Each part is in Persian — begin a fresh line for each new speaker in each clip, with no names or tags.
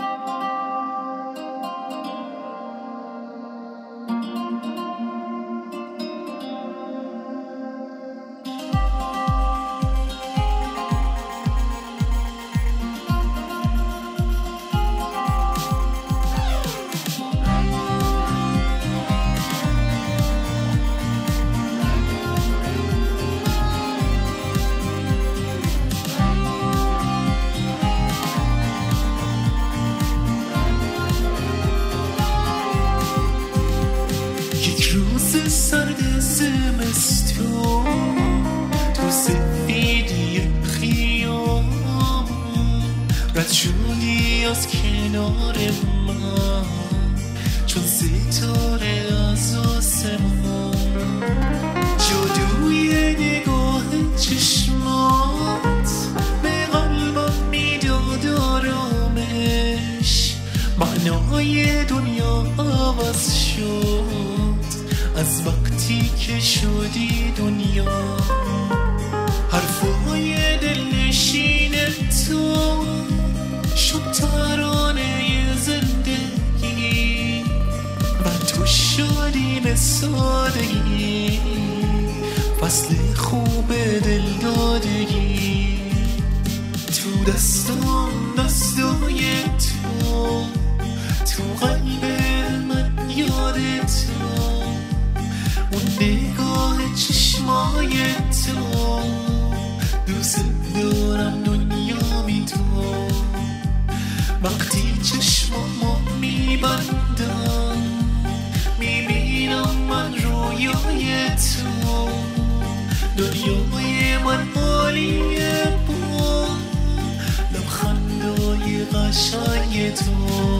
سرد زمستون تو سفیدی خیام رد شدی از کنار من چون ستاره از آسمان جادوی نگاه چشمات به قلبم میداد آرامش معنای دنیا عوض شد از وقتی که شدی دنیا حرفای دلنشین تو شد ترانه زندگی و تو شدی به سادگی فصل خوب دلدادگی تو دستام دستای تو تو قلب من یاد تو اون نگاه چشمای تو دوست دارم دنیامی تو وقتی چشمامو میبندم میبینم من رویای تو دنیای من عالیه با لبخندای قشنگ تو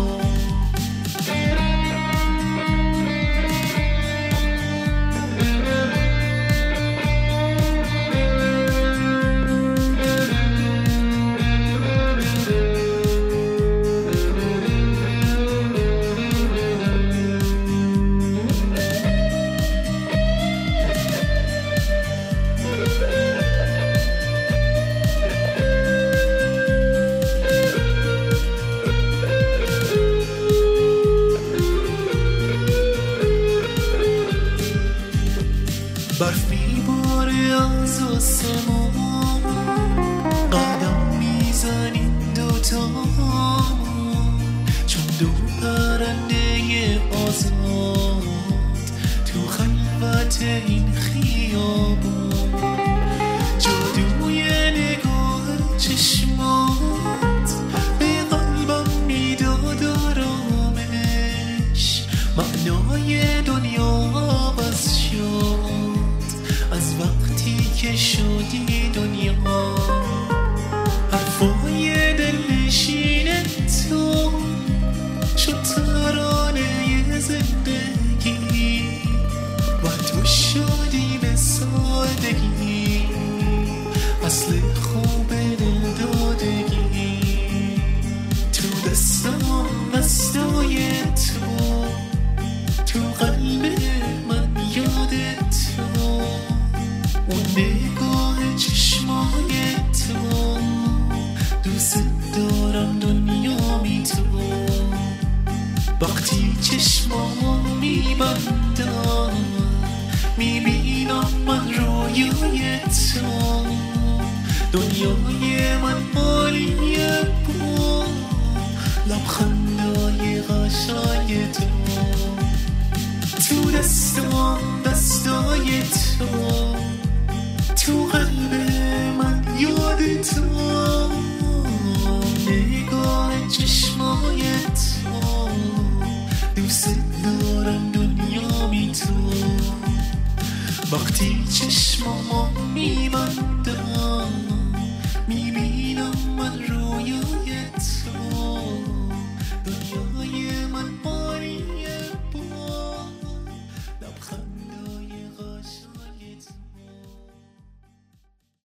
برف میباره از آسمان قدم میزنیم دوتامون چون دو پرنده آزاد تو خلوت این خیابون جادوی نگاه چشمات به قلبم میداد آرامش معنای دنیا عوض شد از وقتی که شدی دنیا حرفای دلنشین تو شد ترانه زندگی و تو شدی به سادگی اصل خوب دلدادگی تو دستام دستای تو تو قلب من یاد تو اون نگاه چشمای تو دوست دارم دنیامی تو وقتی چشمامو میبندم میبینم من رویای تو دنیای من عالیه با لبخندای قشنگ تو تو دستام دستای تو تو قلب من یاد تو نگاه چشمای تو دوست دارم دنیامی تو وقتی چشمامو میبندم